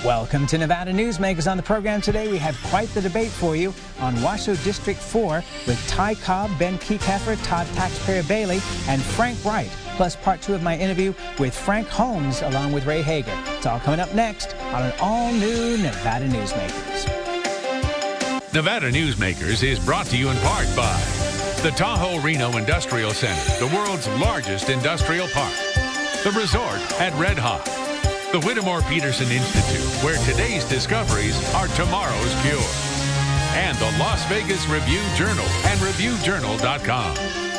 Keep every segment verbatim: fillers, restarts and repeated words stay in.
Welcome to Nevada Newsmakers. On the program today, we have quite the debate for you on Washoe District four with Ty Cobb, Ben Kekeffer, Todd Taxpayer Bailey, and Frank Wright, plus part two of my interview with Frank Holmes along with Ray Hager. It's all coming up next on an all-new Nevada Newsmakers. Nevada Newsmakers is brought to you in part by the Tahoe Reno Industrial Center, the world's largest industrial park, the resort at Red Hawk, the Whittemore Peterson Institute, where today's discoveries are tomorrow's cure, and the Las Vegas Review-Journal and Review Journal dot com.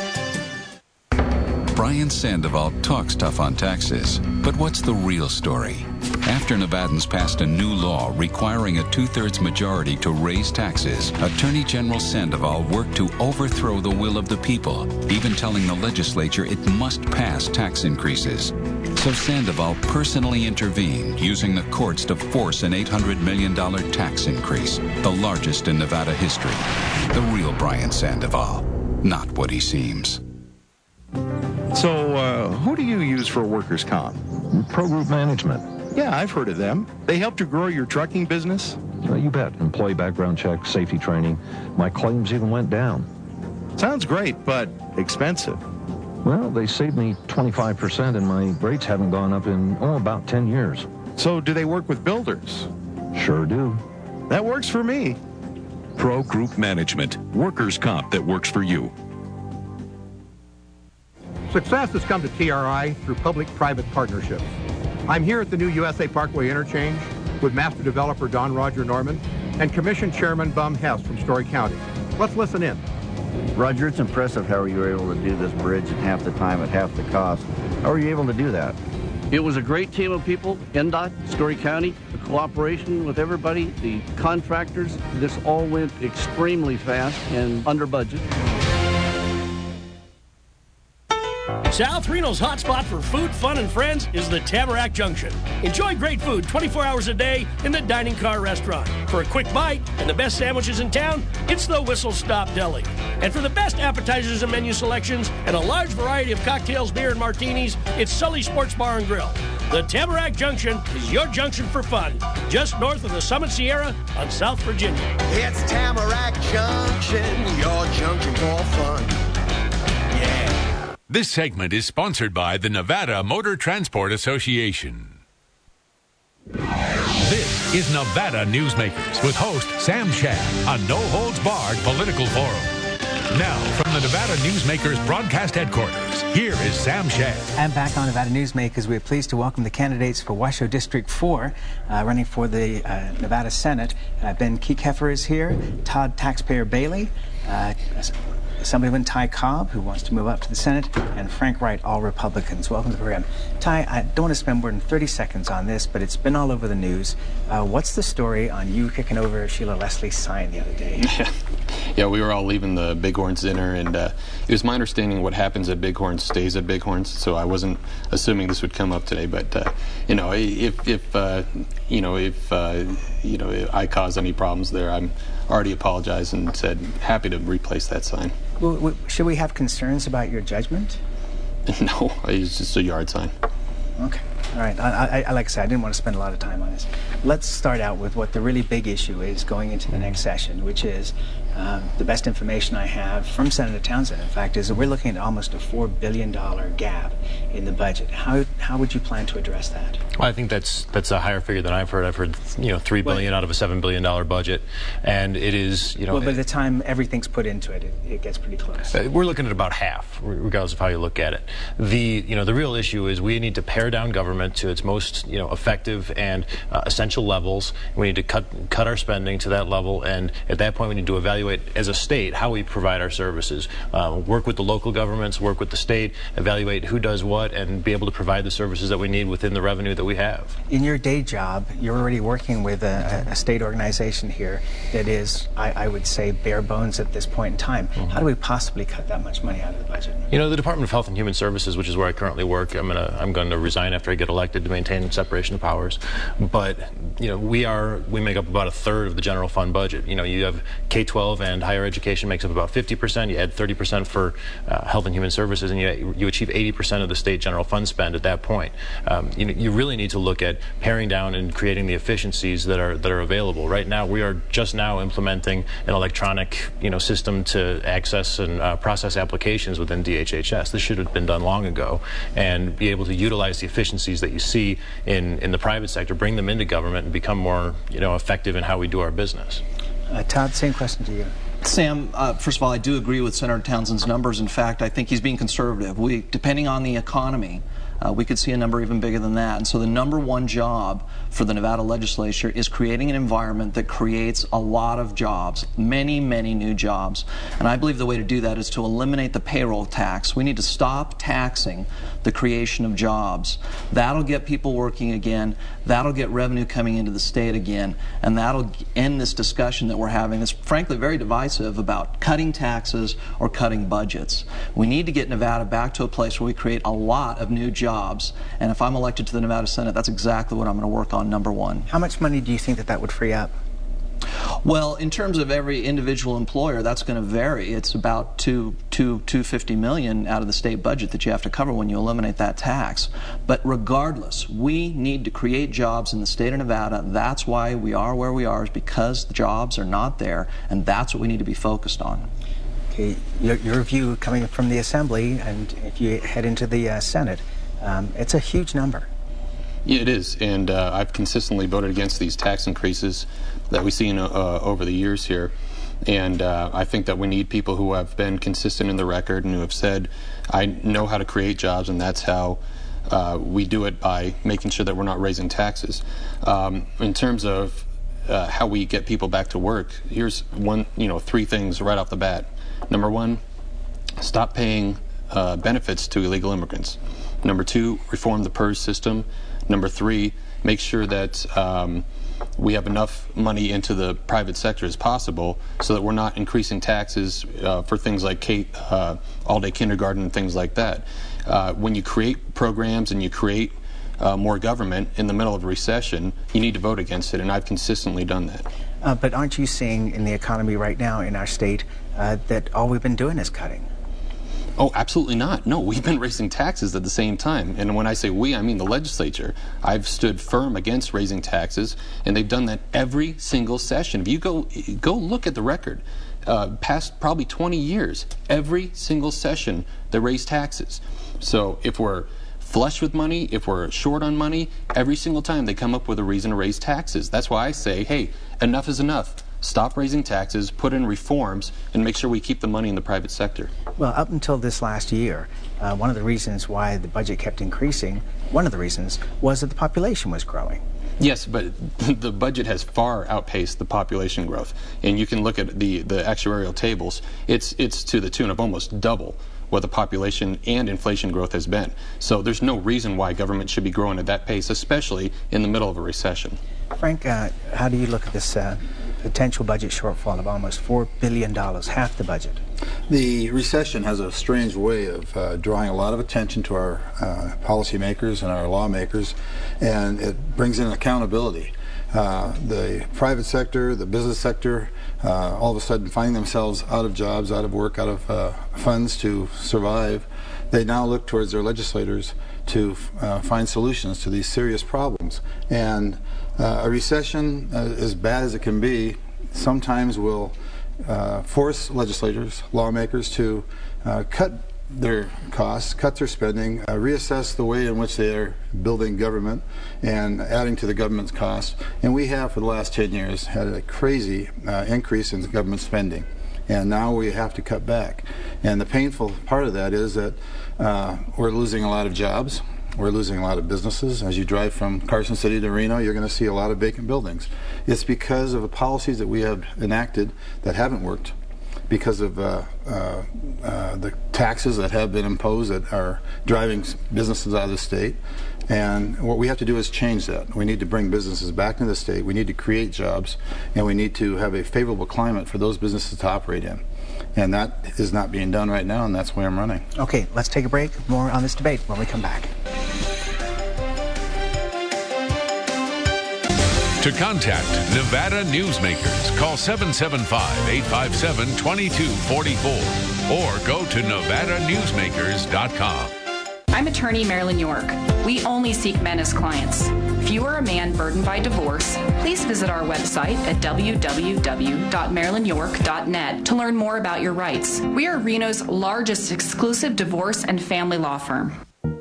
Brian Sandoval talks tough on taxes, but what's the real story? After Nevadans passed a new law requiring a two-thirds majority to raise taxes, Attorney General Sandoval worked to overthrow the will of the people, even telling the legislature it must pass tax increases. So Sandoval personally intervened, using the courts to force an eight hundred million dollars tax increase, the largest in Nevada history. The real Brian Sandoval, not what he seems. So, uh, who do you use for workers' comp? Pro Group Management. Yeah, I've heard of them. They helped you grow your trucking business? Uh, you bet. Employee background check, safety training. My claims even went down. Sounds great, but expensive. Well, they saved me twenty-five percent, and my rates haven't gone up in, oh, about ten years. So, do they work with builders? Sure do. That works for me. Pro Group Management. Workers' comp that works for you. Success has come to T R I through public-private partnerships. I'm here at the new U S A Parkway interchange with master developer Don Roger Norman and Commission Chairman Bum Hess from Story County. Let's listen in. Roger, it's impressive how you were able to do this bridge in half the time at half the cost. How were you able to do that? It was a great team of people, N D O T, Story County, the cooperation with everybody, the contractors. This all went extremely fast and under budget. South Reno's hotspot for food, fun, and friends is the Tamarack Junction. Enjoy great food twenty-four hours a day in the Dining Car Restaurant. For a quick bite and the best sandwiches in town, it's the Whistle Stop Deli. And for the best appetizers and menu selections and a large variety of cocktails, beer, and martinis, it's Sully Sports Bar and Grill. The Tamarack Junction is your junction for fun, just north of the Summit Sierra on South Virginia. It's Tamarack Junction, your junction for fun. Yeah. This segment is sponsored by the Nevada Motor Transport Association. This is Nevada Newsmakers with host Sam Shad, a no-holds-barred political forum. Now, from the Nevada Newsmakers broadcast headquarters, here is Sam Shad. And back on Nevada Newsmakers, we're pleased to welcome the candidates for Washoe District four, uh, running for the uh, Nevada Senate. Uh, Ben Kekeffer is here, Todd Taxpayer Bailey, uh, Assemblyman Ty Cobb, who wants to move up to the Senate, and Frank Wright, all Republicans. Welcome to the program. Ty, I don't want to spend more than thirty seconds on this, but it's been all over the news. Uh, what's the story on you kicking over Sheila Leslie's sign the other day? Yeah, yeah we were all leaving the Bighorns dinner, and uh, it was my understanding what happens at Bighorns stays at Bighorns, so I wasn't assuming this would come up today, but, uh, you know, if, if uh, you know, if, uh, you know, if I caused any problems there, I'm already apologized and said happy to replace that sign. Well, should we have concerns about your judgment? No, it's just a yard sign. Okay. All right. I, I, like I said, I didn't want to spend a lot of time on this. Let's start out with what the really big issue is going into the next session, which is um, the best information I have from Senator Townsend, in fact, is that we're looking at almost a four billion dollars gap in the budget. How how would you plan to address that? Well, I think that's that's a higher figure than I've heard. I've heard, you know, three billion dollars out of a seven billion dollars budget, and it is, you know. Well, by the time everything's put into it, it, it gets pretty close. Uh, we're looking at about half, regardless of how you look at it. The you know the real issue is we need to pare down government to its most you know effective and uh, essential levels. We need to cut cut our spending to that level, and at that point, we need to evaluate as a state how we provide our services. Uh, work with the local governments, work with the state, evaluate who does what, and be able to provide the services that we need within the revenue that we have. In your day job, you're already working with a, a state organization here that is, I, I would say, bare bones at this point in time. Mm-hmm. How do we possibly cut that much money out of the budget? You know, the Department of Health and Human Services, which is where I currently work, I'm gonna I'm going to resign after I get elected to maintain separation of powers. But you know, we are we make up about a third of the general fund budget. You know, you have K twelve twelve, and higher education makes up about fifty percent. You add thirty percent for uh, health and human services, and you, you achieve eighty percent of the state general fund spend at that point. Um, you, you really need to look at paring down and creating the efficiencies that are that are available. Right now, we are just now implementing an electronic, you know, system to access and uh, process applications within D H H S. This should have been done long ago, and be able to utilize the efficiencies that you see in in the private sector, bring them into government, and become more, you know, effective in how we do our business. Uh, Todd, same question to you. Sam, uh, first of all, I do agree with Senator Townsend's numbers. In fact, I think he's being conservative. We, depending on the economy, uh, we could see a number even bigger than that. And so the number one job for the Nevada legislature is creating an environment that creates a lot of jobs, many, many new jobs. And I believe the way to do that is to eliminate the payroll tax. We need to stop taxing the creation of jobs. That'll get people working again. That'll get revenue coming into the state again. And that'll end this discussion that we're having that's frankly very divisive about cutting taxes or cutting budgets. We need to get Nevada back to a place where we create a lot of new jobs. And if I'm elected to the Nevada Senate, that's exactly what I'm going to work on, number one. How much money do you think that that would free up? Well, in terms of every individual employer, that's going to vary. It's about two, two, two fifty million out of the state budget that you have to cover when you eliminate that tax. But regardless, we need to create jobs in the state of Nevada. That's why we are where we are, is because the jobs are not there, and that's what we need to be focused on. Okay, your, your view coming from the Assembly, and if you head into the uh, Senate, um, it's a huge number. Yeah, it is, and uh, I've consistently voted against these tax increases that we've seen uh, over the years here, and uh, I think that we need people who have been consistent in the record and who have said, I know how to create jobs, and that's how uh, we do it, by making sure that we're not raising taxes. Um, in terms of uh, how we get people back to work, here's one, you know, three things right off the bat. Number one, stop paying uh, benefits to illegal immigrants. Number two, reform the PERS system. Number three, make sure that um, we have enough money into the private sector as possible so that we're not increasing taxes uh, for things like K, uh, all-day kindergarten and things like that. Uh, when you create programs and you create uh, more government in the middle of a recession, you need to vote against it, and I've consistently done that. Uh, but aren't you seeing in the economy right now in our state uh, that all we've been doing is cutting? Oh, absolutely not. No, we've been raising taxes at the same time. And when I say we, I mean the legislature. I've stood firm against raising taxes, and they've done that every single session. If you go go look at the record, uh, past probably twenty years, every single session they raise taxes. So if we're flush with money, if we're short on money, every single time they come up with a reason to raise taxes. That's why I say, hey, enough is enough. Stop raising taxes, put in reforms, and make sure we keep the money in the private sector. Well, up until this last year, uh, one of the reasons why the budget kept increasing, one of the reasons, was that the population was growing. Yes, but the budget has far outpaced the population growth. And you can look at the, the actuarial tables. It's, it's to the tune of almost double what the population and inflation growth has been. So there's no reason why government should be growing at that pace, especially in the middle of a recession. Frank, uh, how do you look at this uh, potential budget shortfall of almost four billion dollars, half the budget? The recession has a strange way of uh, drawing a lot of attention to our uh, policymakers and our lawmakers, and it brings in accountability. Uh, the private sector, the business sector, uh, all of a sudden finding themselves out of jobs, out of work, out of uh, funds to survive. They now look towards their legislators to uh, find solutions to these serious problems. And uh, a recession, uh, as bad as it can be, sometimes will uh, force legislators, lawmakers to uh, cut their costs, cut their spending, uh, reassess the way in which they are building government and adding to the government's costs. And we have, for the last ten years, had a crazy uh, increase in government spending. And now we have to cut back. And the painful part of that is that uh, we're losing a lot of jobs. We're losing a lot of businesses. As you drive from Carson City to Reno, you're going to see a lot of vacant buildings. It's because of the policies that we have enacted that haven't worked, because of uh, uh, uh, the taxes that have been imposed that are driving businesses out of the state. And what we have to do is change that. We need to bring businesses back into the state. We need to create jobs, and we need to have a favorable climate for those businesses to operate in. And that is not being done right now, and that's why I'm running. Okay, let's take a break. More on this debate when we come back. To contact Nevada Newsmakers, call seven seven five, eight five seven, two two four four or go to nevada newsmakers dot com. I'm attorney Marilyn York. We only seek men as clients. If you are a man burdened by divorce, please visit our website at w w w dot marilyn york dot net to learn more about your rights. We are Reno's largest exclusive divorce and family law firm.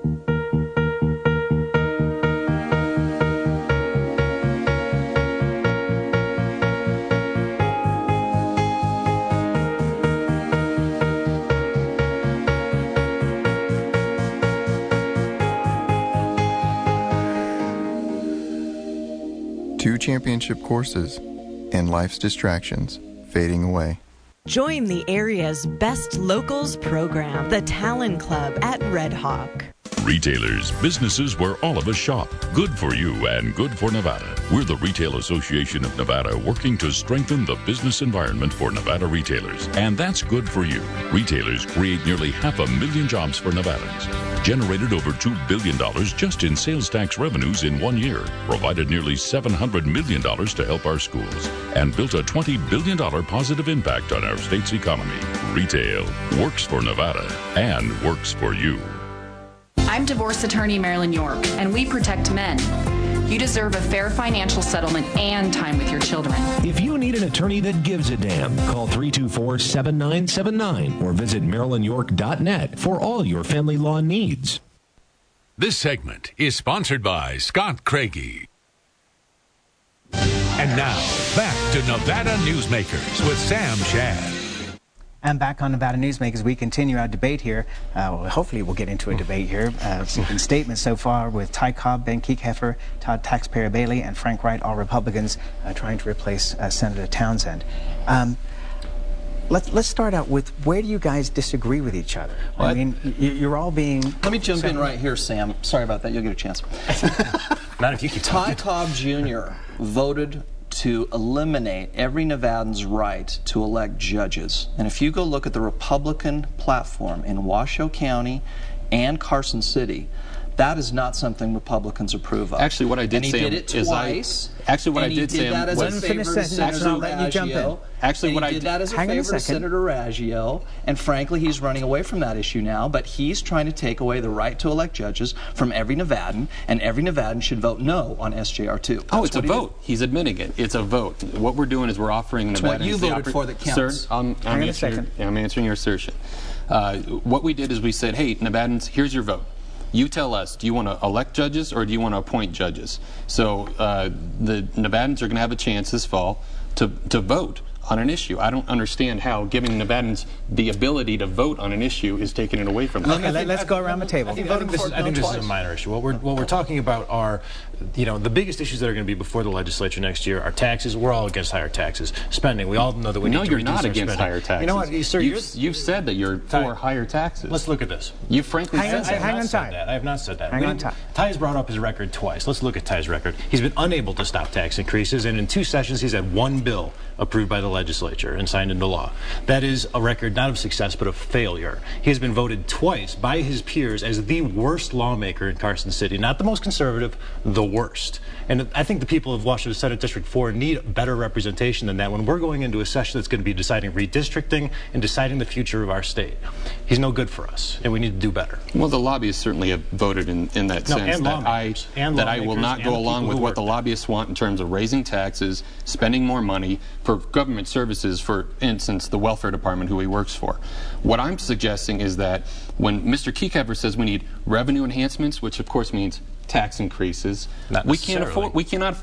Two championship courses and life's distractions fading away. Join the area's best locals program, the Talon Club at Red Hawk. Retailers, businesses where all of us shop. Good for you and good for Nevada. We're the Retail Association of Nevada, working to strengthen the business environment for Nevada retailers. And that's good for you. Retailers create nearly half a million jobs for Nevadans. Generated over two billion dollars just in sales tax revenues in one year. Provided nearly seven hundred million dollars to help our schools. And built a twenty billion dollars positive impact on our state's economy. Retail works for Nevada and works for you. I'm divorce attorney Marilyn York, and we protect men. You deserve a fair financial settlement and time with your children. If you need an attorney that gives a damn, call three two four, seven nine seven nine or visit marilyn york dot net for all your family law needs. This segment is sponsored by Scott Craigie. And now, back to Nevada Newsmakers with Sam Shad. And back on Nevada Newsmakers, we continue our debate here. Uh, well, hopefully we'll get into a debate here. Uh, seeking statements so far with Ty Cobb, Ben Kiekhaefer, Todd Taxpayer Bailey, and Frank Wright, all Republicans, uh, trying to replace uh, Senator Townsend. Um, let's, let's start out with, where do you guys disagree with each other? Well, I mean, you're all being... Let me jump in right here, Sam. Sorry about that. You'll get a chance. Not if you keep talking. Ty Cobb Junior voted to eliminate every Nevadan's right to elect judges. And if you go look at the Republican platform in Washoe County and Carson City, that is not something Republicans approve of. Actually, what I did and he say did it twice. I, actually, what I did, did say that as was a favor to Senator Raggio. Actually, and what he I did that as a hang favor a to Senator Raggio. And frankly, he's running away from that issue now. But he's trying to take away the right to elect judges from every Nevadan, and every Nevadan should vote no on S J R two. That's oh, it's a vote. Did. He's admitting it. It's a vote. What we're doing is we're offering Nevadans. What you voted for that counts. Sir, I'm, I'm, hang answering, a second. I'm answering your assertion. Uh, what we did is we said, hey, Nevadans, here's your vote. You tell us, do you want to elect judges or do you want to appoint judges? So uh, the Nevadans are going to have a chance this fall to, to vote on an issue. I don't understand how giving Nevadans the ability to vote on an issue is taking it away from them. Okay, let, let's go around the table. I think, I think this, is, I think this is a minor issue. What we're, what we're talking about are, you know, the biggest issues that are going to be before the legislature next year are taxes. We're all against higher taxes. Spending. We all know that we no, need to you're reduce not our against spending. higher taxes. You know what, sir? You've, you've said that you're Ty, for higher taxes. Let's look at this. You frankly hang said on, that. Hang on, Ty. That. I have not said that. Hang on, Ty. Ty's brought up his record twice. Let's look at Ty's record. He's been unable to stop tax increases, and in two sessions he's had one bill approved by the legislature and signed into law. That is a record not of success but of failure. He has been voted twice by his peers as the worst lawmaker in Carson City. Not the most conservative, the worst. And I think the people of Washington Senate District four need better representation than that when we're going into a session that's going to be deciding redistricting and deciding the future of our state. He's no good for us, and we need to do better. Well, the lobbyists certainly have voted in, in that no, sense and that I and that I will not go along with what the lobbyists want in terms of raising taxes, spending more money for government services, for instance, the welfare department who he works for. What I'm suggesting is that when Mister Kiekhaefer says we need revenue enhancements, which of course means tax increases, we can't afford we cannot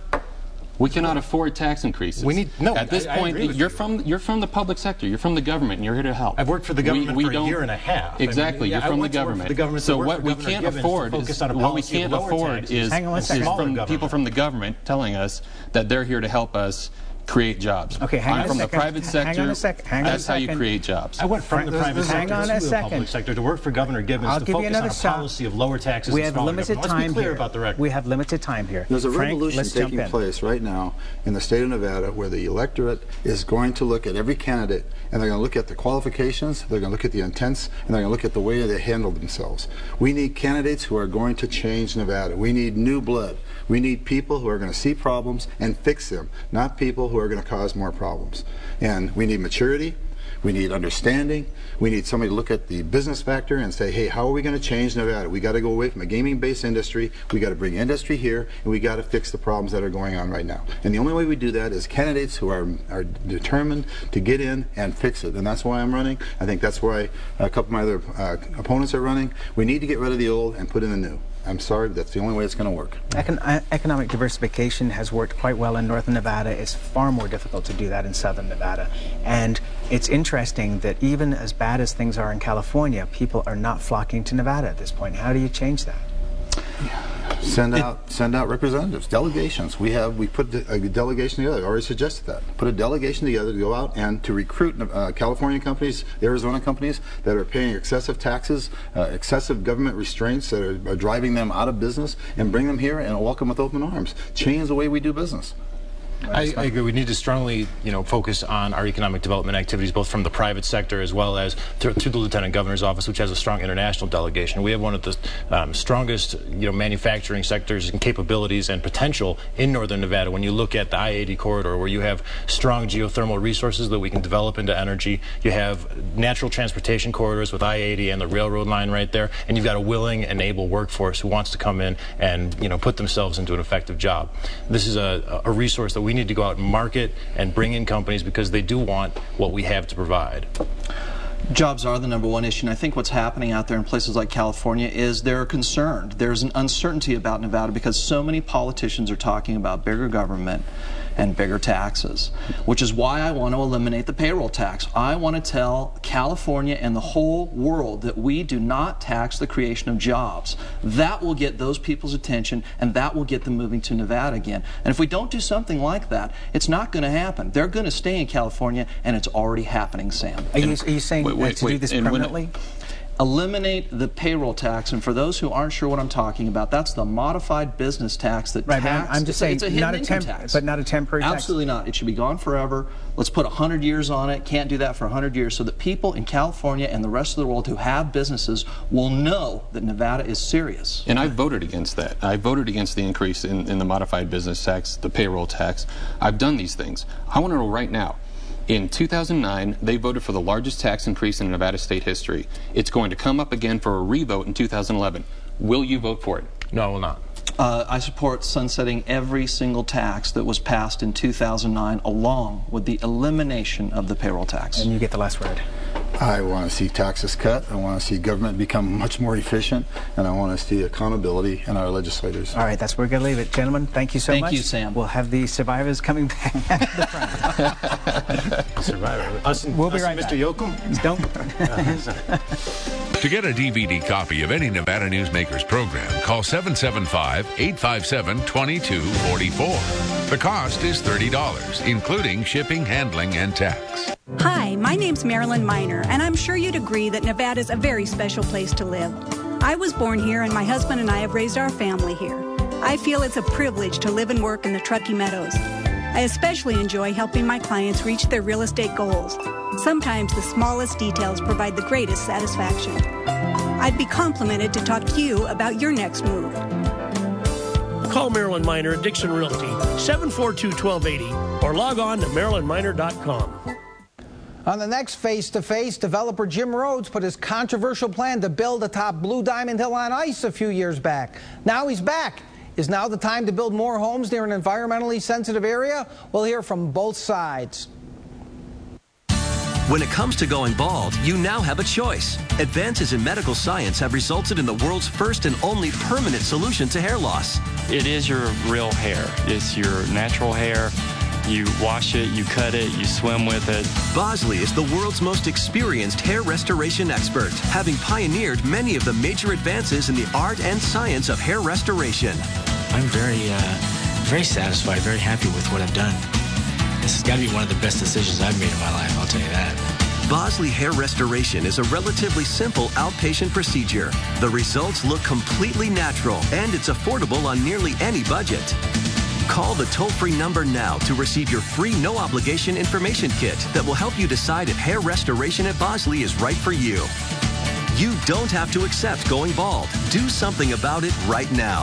we cannot afford tax increases. We need no. At this I, point, I agree with you're you. from you're from the public sector. You're from the government, and you're here to help. I've worked for the government we, we for don't, a year and a half. Exactly, I mean, yeah, you're from I the government. the government. So what we can't afford is what we can't afford is, is from people from the government telling us that they're here to help us create jobs. Okay, hang I'm on from a the second. private sector. Hang on a second. Hang on That's a second. how you create jobs. I went from Frank, the private hang sector on to a the second. public sector to work for Governor Gibbons I'll to give focus you another on a shot. policy of lower taxes. We and have smaller limited government. time Let's be clear here. about the record. We have limited time here. There's a Frank, revolution let's jump taking in. place right now in the state of Nevada where the electorate is going to look at every candidate and they're going to look at the qualifications, they're going to look at the intents, and they're going to look at the way they handle themselves. We need candidates who are going to change Nevada. We need new blood. We need people who are going to see problems and fix them, not people who are going to cause more problems. And we need maturity. We need understanding. We need somebody to look at the business factor and say, hey, how are we going to change Nevada? We got to go away from a gaming-based industry. We got to bring industry here, and we got to fix the problems that are going on right now. And the only way we do that is candidates who are are determined to get in and fix it. And that's why I'm running. I think that's why a couple of my other uh, opponents are running. We need to get rid of the old and put in the new. I'm sorry, but that's the only way it's going to work. Econ economic diversification has worked quite well in northern Nevada. It's far more difficult to do that in southern Nevada. And it's interesting that even as bad as things are in California, people are not flocking to Nevada at this point. How do you change that? Send out, send out representatives, delegations. We have, we put a delegation together. I already suggested that. Put a delegation together to go out and to recruit uh, California companies, Arizona companies that are paying excessive taxes, uh, excessive government restraints that are, are driving them out of business, and bring them here and welcome with open arms. Change the way we do business. I, I agree. We need to strongly, you know, focus on our economic development activities, both from the private sector as well as through, through the Lieutenant Governor's office, which has a strong international delegation. We have one of the um, strongest, you know, manufacturing sectors and capabilities and potential in northern Nevada. When you look at the I eighty corridor, where you have strong geothermal resources that we can develop into energy, you have natural transportation corridors with I eighty and the railroad line right there, and you've got a willing and able workforce who wants to come in and, you know, put themselves into an effective job. This is a, a resource that we need to go out and market and bring in companies because they do want what we have to provide. Jobs are the number one issue, and I think what's happening out there in places like California is they're concerned. There's an uncertainty about Nevada because so many politicians are talking about bigger government and bigger taxes, which is why I want to eliminate the payroll tax. I want to tell California and the whole world that we do not tax the creation of jobs. That will get those people's attention, and that will get them moving to Nevada again. And if we don't do something like that, it's not going to happen. They're going to stay in California, and it's already happening, Sam. Are you, are you saying wait, wait, to wait, do this and permanently? Eliminate the payroll tax, and for those who aren't sure what I'm talking about, that's the modified business tax that right, tax. I'm just it's saying, a, it's a hidden not a income temp, tax, but not a temporary tax. Absolutely not. It should be gone forever. Let's put a hundred years on it. Can't do that for a hundred years, so that people in California and the rest of the world who have businesses will know that Nevada is serious. And I voted against that. I voted against the increase in, in the modified business tax, the payroll tax. I've done these things. I want to know right now. In two thousand nine, they voted for the largest tax increase in Nevada state history. It's going to come up again for a revote in two thousand eleven. Will you vote for it? No, I will not. Uh, I support sunsetting every single tax that was passed in two thousand nine, along with the elimination of the payroll tax. And you get the last word. I want to see taxes cut. I want to see government become much more efficient, and I want to see accountability in our legislators. All right, that's where we're going to leave it. Gentlemen, thank you so thank much. Thank you, Sam. We'll have the survivors coming back at the front. Survivor. Us and, we'll be us right and back. Mister Yoakum? Don't. To get a D V D copy of any Nevada Newsmakers program, call seven seven five, eight five seven, two two four four. The cost is thirty dollars, including shipping, handling, and tax. Hi, my name's Marilyn Miner, and I'm sure you'd agree that Nevada's a very special place to live. I was born here, and my husband and I have raised our family here. I feel it's a privilege to live and work in the Truckee Meadows. I especially enjoy helping my clients reach their real estate goals. Sometimes the smallest details provide the greatest satisfaction. I'd be complimented to talk to you about your next move. Call Marilyn Miner at Dixon Realty, seven four two, one two eight zero, or log on to marilyn miner dot com. On the next face-to-face, developer Jim Rhodes put his controversial plan to build atop Blue Diamond Hill on ice a few years back. Now he's back. Is now the time to build more homes near an environmentally sensitive area? We'll hear from both sides. When it comes to going bald, you now have a choice. Advances in medical science have resulted in the world's first and only permanent solution to hair loss. It is your real hair. It's your natural hair. You wash it, you cut it, you swim with it. Bosley is the world's most experienced hair restoration expert, having pioneered many of the major advances in the art and science of hair restoration. I'm very, uh, very satisfied, very happy with what I've done. This has got to be one of the best decisions I've made in my life, I'll tell you that. Bosley Hair Restoration is a relatively simple outpatient procedure. The results look completely natural, and it's affordable on nearly any budget. Call the toll-free number now to receive your free no-obligation information kit that will help you decide if hair restoration at Bosley is right for you. You don't have to accept going bald. Do something about it right now.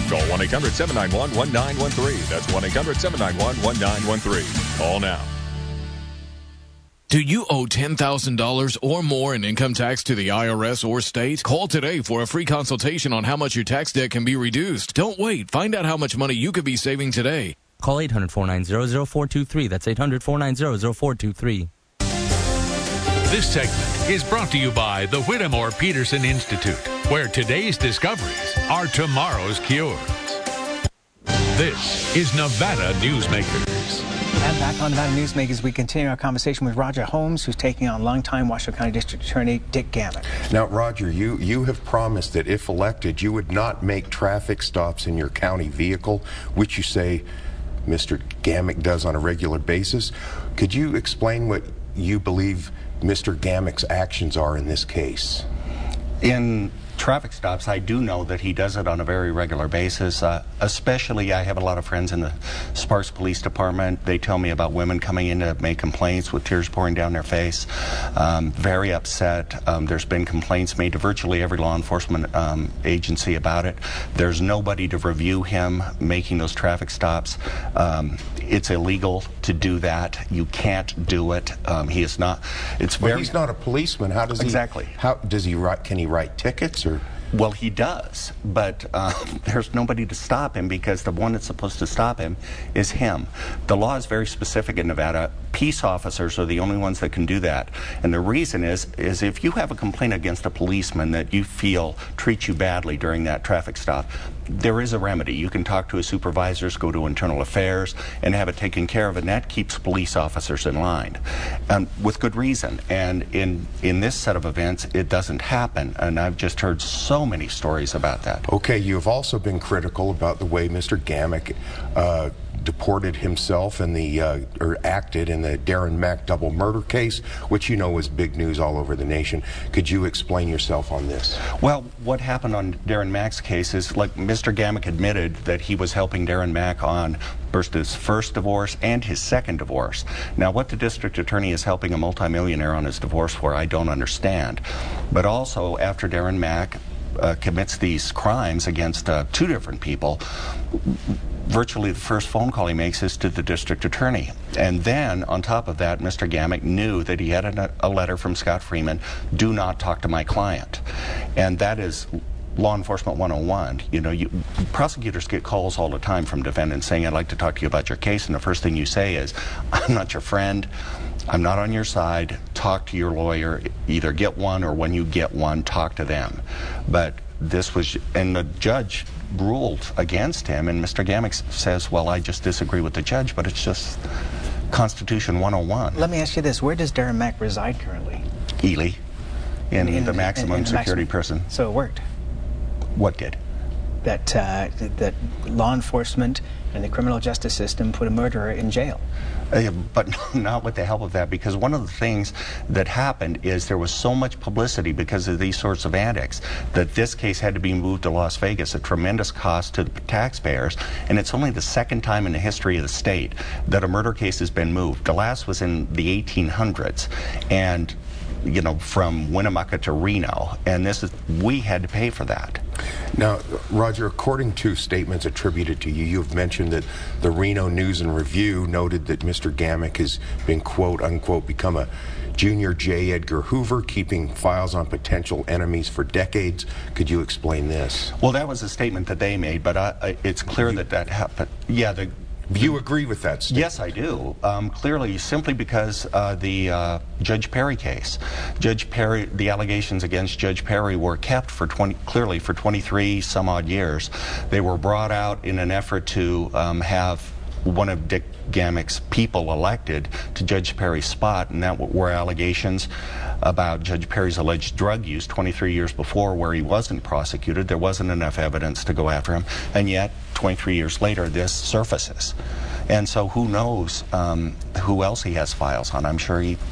Call one eight hundred seven nine one one nine one three. That's one eight hundred seven nine one one nine one three. Call now. Do you owe ten thousand dollars or more in income tax to the I R S or state? Call today for a free consultation on how much your tax debt can be reduced. Don't wait. Find out how much money you could be saving today. Call eight hundred, four nine zero, zero four two three. That's eight hundred, four nine zero, zero four two three. This segment is brought to you by the Whittemore Peterson Institute, where today's discoveries are tomorrow's cures. This is Nevada Newsmakers. And back on Nevada Newsmakers, we continue our conversation with Roger Holmes, who's taking on longtime Washoe County District Attorney Dick Gamek. Now, Roger, you, you have promised that if elected, you would not make traffic stops in your county vehicle, which you say Mister Gamek does on a regular basis. Could you explain what you believe Mister Gamek's actions are in this case? In traffic stops, I do know that he does it on a very regular basis. Uh, especially, I have a lot of friends in the Sparks Police Department. They tell me about women coming in to make complaints with tears pouring down their face. Um, very upset. Um, there's been complaints made to virtually every law enforcement um, agency about it. There's nobody to review him making those traffic stops. Um, it's illegal to do that. You can't do it. Um, he is not. It's very. Well, he's not a policeman. How does he? Exactly. How does he write? Can he write tickets or? Well, he does, but uh, there's nobody to stop him because the one that's supposed to stop him is him. The law is very specific in Nevada. Peace officers are the only ones that can do that. And the reason is, is if you have a complaint against a policeman that you feel treats you badly during that traffic stop, there is a remedy. You can talk to his supervisors, go to internal affairs, and have it taken care of, and that keeps police officers in line, and with good reason. And in, in this set of events, it doesn't happen, and I've just heard so many stories about that. Okay, you have also been critical about the way Mister Gamek uh, deported himself in the, uh, or acted in the Darren Mack double murder case, which you know was big news all over the nation. Could you explain yourself on this? Well, what happened on Darren Mack's case is, like, Mister Gamek admitted that he was helping Darren Mack on first his first divorce and his second divorce. Now, what the district attorney is helping a multimillionaire on his divorce for, I don't understand. But also, after Darren Mack uh, commits these crimes against uh, two different people, virtually the first phone call he makes is to the district attorney. And then, on top of that, Mister Gamek knew that he had a, a letter from Scott Freeman, do not talk to my client. And that is law enforcement one oh one. You know, you, prosecutors get calls all the time from defendants saying, I'd like to talk to you about your case, and the first thing you say is, I'm not your friend, I'm not on your side, talk to your lawyer, either get one, or when you get one, talk to them. But this was, and the judge ruled against him, and Mister Gamek says, well, I just disagree with the judge, but it's just Constitution one oh one. Let me ask you this, where does Darren Mack reside currently? Ely, in, in the maximum in, in the security maximum. prison. So it worked? What did? That, uh, that law enforcement and the criminal justice system put a murderer in jail. Uh, but not with the help of that, because one of the things that happened is there was so much publicity because of these sorts of antics that this case had to be moved to Las Vegas, a tremendous cost to the taxpayers, and it's only the second time in the history of the state that a murder case has been moved. The last was in the eighteen hundreds, and you know, from Winnemucca to Reno, and this is, we had to pay for that. Now, Roger, according to statements attributed to you, you've mentioned that the Reno News and Review noted that Mister Gamek has been, quote unquote, become a junior J. Edgar Hoover, keeping files on potential enemies for decades. Could you explain this? Well, that was a statement that they made, but I, I, it's clear you, that that happened. Yeah, the You agree with that statement? Yes, I do. Um, clearly, simply because uh, the uh, Judge Perry case, Judge Perry, the allegations against Judge Perry were kept for twenty, clearly for twenty-three some odd years. They were brought out in an effort to um, have one of Dick Gamek's people elected to Judge Perry's spot, and that were allegations about Judge Perry's alleged drug use twenty-three years before, where he wasn't prosecuted. There wasn't enough evidence to go after him, and yet twenty-three years later this surfaces. And so who knows um, who else he has files on. I'm sure he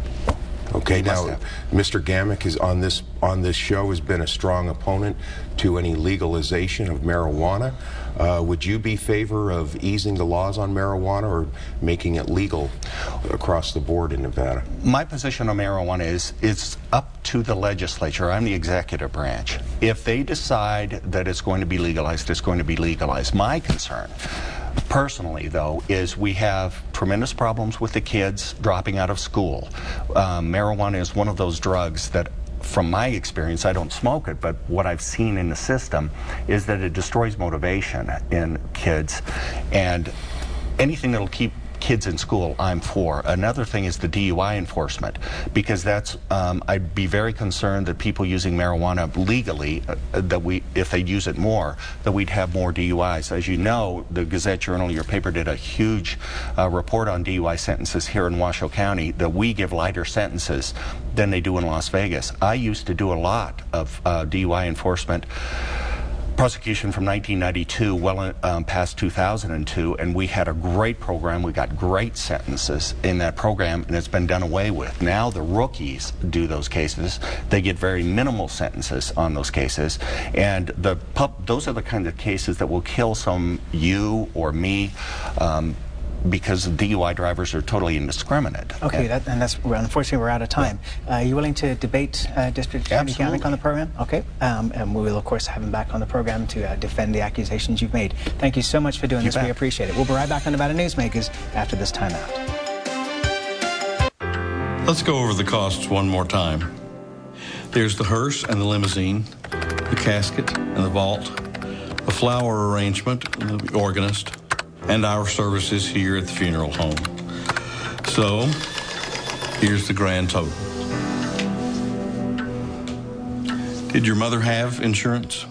Okay, he now Mister Gamek is on this on this show has been a strong opponent to any legalization of marijuana. Uh, would you be favor of easing the laws on marijuana or making it legal across the board in Nevada? My position on marijuana is it's up to the legislature. I'm the executive branch. If they decide that it's going to be legalized, it's going to be legalized. My concern, personally, though, is we have tremendous problems with the kids dropping out of school. Um, marijuana is one of those drugs that, from my experience, I don't smoke it, but what I've seen in the system is that it destroys motivation in kids. And anything that'll keep kids in school, I'm for. Another thing is the D U I enforcement, because that's, um, I'd be very concerned that people using marijuana legally, uh, that we, if they'd use it more, that we'd have more D U Is. As you know, the Gazette Journal, your paper, did a huge uh, report on D U I sentences here in Washoe County, that we give lighter sentences than they do in Las Vegas. I used to do a lot of uh, D U I enforcement prosecution from nineteen ninety-two well um, past two thousand two, and we had a great program. We got great sentences in that program, and it's been done away with. Now the rookies do those cases. They get very minimal sentences on those cases, and the pup, those are the kinds of cases that will kill some you or me, um, because D U I drivers are totally indiscriminate. Okay, that, and that's, unfortunately, we're out of time. Uh, are you willing to debate uh, District Attorney Gammick on the program? Okay, um, and we will, of course, have him back on the program to uh, defend the accusations you've made. Thank you so much for doing You this. bet. We appreciate it. We'll be right back on Nevada Newsmakers after this timeout. Let's go over the costs one more time. There's the hearse and the limousine, the casket and the vault, the flower arrangement, the organist, and our services here at the funeral home. So, here's the grand total. Did your mother have insurance?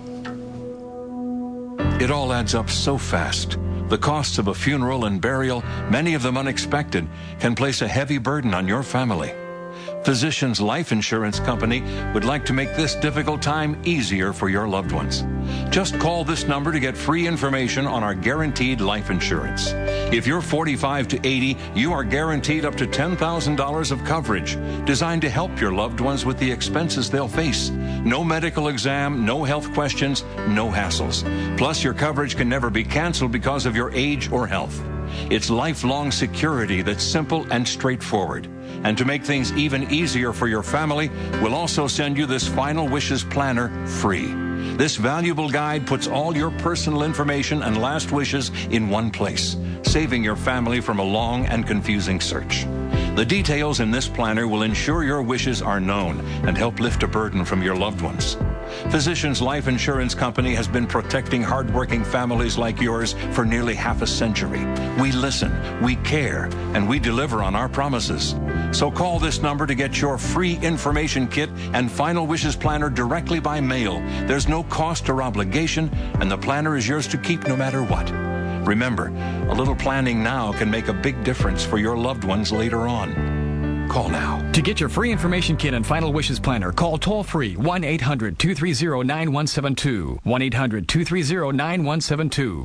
It all adds up so fast. The costs of a funeral and burial, many of them unexpected, can place a heavy burden on your family. Physicians Life Insurance Company would like to make this difficult time easier for your loved ones. Just call this number to get free information on our guaranteed life insurance. If you're forty-five to eighty, you are guaranteed up to ten thousand dollars of coverage, designed to help your loved ones with the expenses they'll face. No medical exam, no health questions, no hassles. Plus, your coverage can never be canceled because of your age or health. It's lifelong security that's simple and straightforward. And to make things even easier for your family, we'll also send you this Final Wishes Planner free. This valuable guide puts all your personal information and last wishes in one place, saving your family from a long and confusing search. The details in this planner will ensure your wishes are known and help lift a burden from your loved ones. Physicians Life Insurance Company has been protecting hardworking families like yours for nearly half a century. We listen, we care, and we deliver on our promises. So call this number to get your free information kit and Final Wishes Planner directly by mail. There's no cost or obligation, and the planner is yours to keep no matter what. Remember, a little planning now can make a big difference for your loved ones later on. Call now. To get your free information kit and Final Wishes Planner, call toll-free one eight hundred two three zero nine one seven two. one eight hundred two three zero nine one seven two.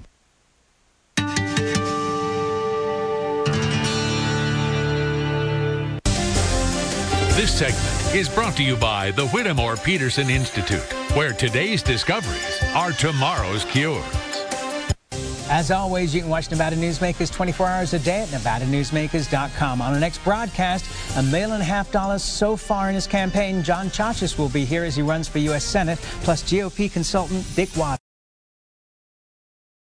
This segment is brought to you by the Whittemore Peterson Institute, where today's discoveries are tomorrow's cures. As always, you can watch Nevada Newsmakers twenty-four hours a day at nevada newsmakers dot com. On the next broadcast, a million and a half dollars so far in his campaign. John Chachis will be here as he runs for U S Senate, plus G O P consultant Dick Waters.